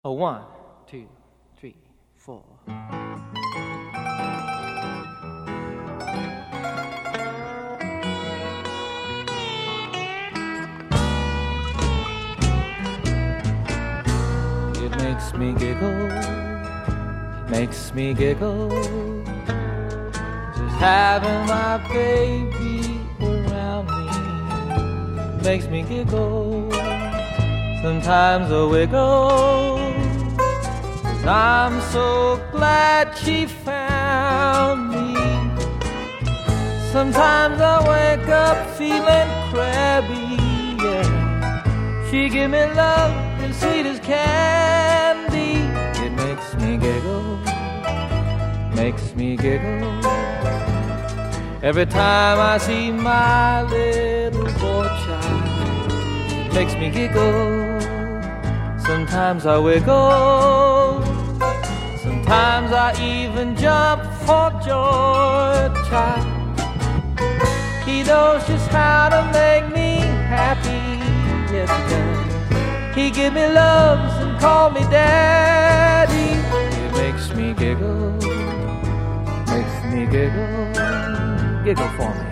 A 1, 2, 3, 4. It makes me giggle, it makes me giggle, just having my baby around me. It makes me giggle, sometimes a wiggle, 'cause I'm so glad she found me. Sometimes I wake up feeling crabby, yeah. She give me love as sweet as candy. It makes me giggle, makes me giggle, every time I see my little boy child. It makes me giggle, sometimes I wiggle, sometimes I even jump for joy, child. He knows just how to make me happy, yes he does. He give me loves and call me daddy. It makes me giggle, makes me giggle, giggle for me.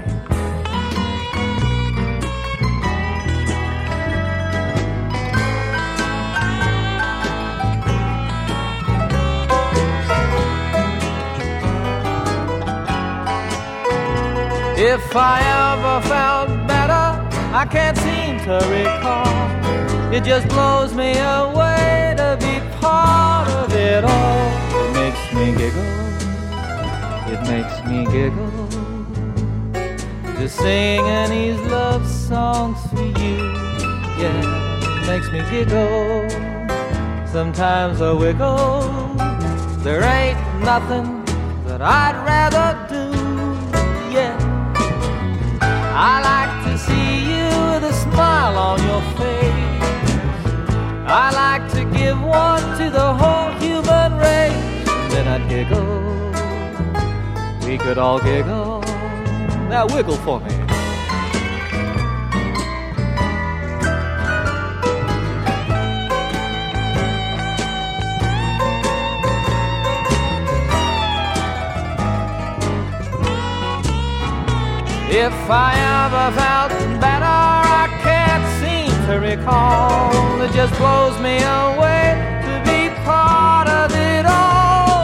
If I ever felt better, I can't seem to recall. It just blows me away to be part of it all. It makes me giggle, it makes me giggle, just singing these love songs for you. Yeah, it makes me giggle, sometimes I wiggle. There ain't nothing that I'd rather do, yeah. I like to see you with a smile on your face. I like to give one to the whole human race. Then I'd giggle, we could all giggle. Now wiggle for me. If I ever felt better, I can't seem to recall. It just blows me away to be part of it all.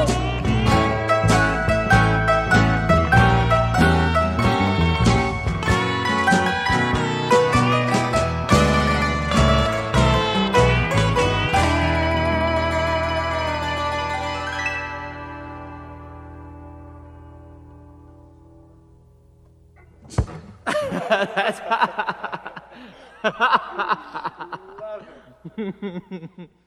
That's